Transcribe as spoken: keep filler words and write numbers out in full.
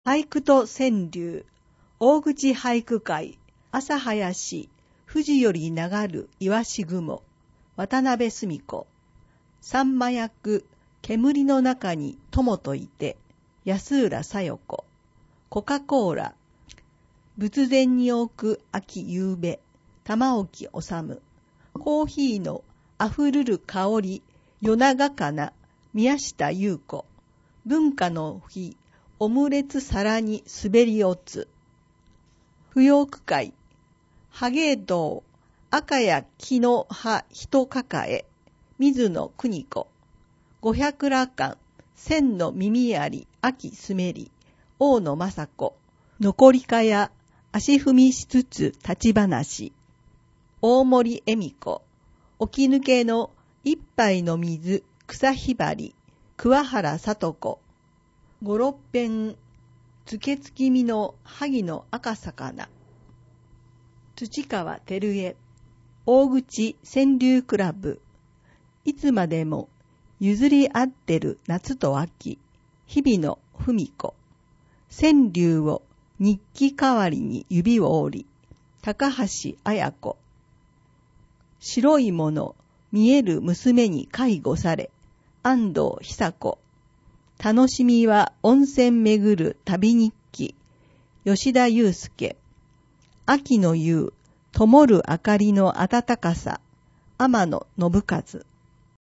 俳句と川柳、大口俳句会、朝早し、富士より流る岩し雲、渡辺澄子。三馬役、煙の中に友といて、安浦小夜子。コカ・コーラ、仏前に置く秋夕べ、玉置治。コーヒーのあふるる香り、夜長かな、宮下優子。文化の日、オムレツ皿に滑り落つ。芙蓉句会、ハゲ道、赤や木の葉人抱え、水野邦子。五百羅漢、千の耳あり、秋すめり、大野雅子。残りかや、足踏みしつつ立ち話。大森恵美子。起き抜けの一杯の水、草ひばり、桑原聡子。五六遍、つけつきみの萩の赤魚。土川照江。大口川柳クラブ。いつまでも譲り合ってる夏と秋。日々の文子。川柳を日記代わりに指を折り。高橋綾子。白いもの見える娘に介護され。安藤久子。楽しみは温泉巡る旅日記。吉田祐介。秋の夕、灯る明かりの暖かさ。天野信和。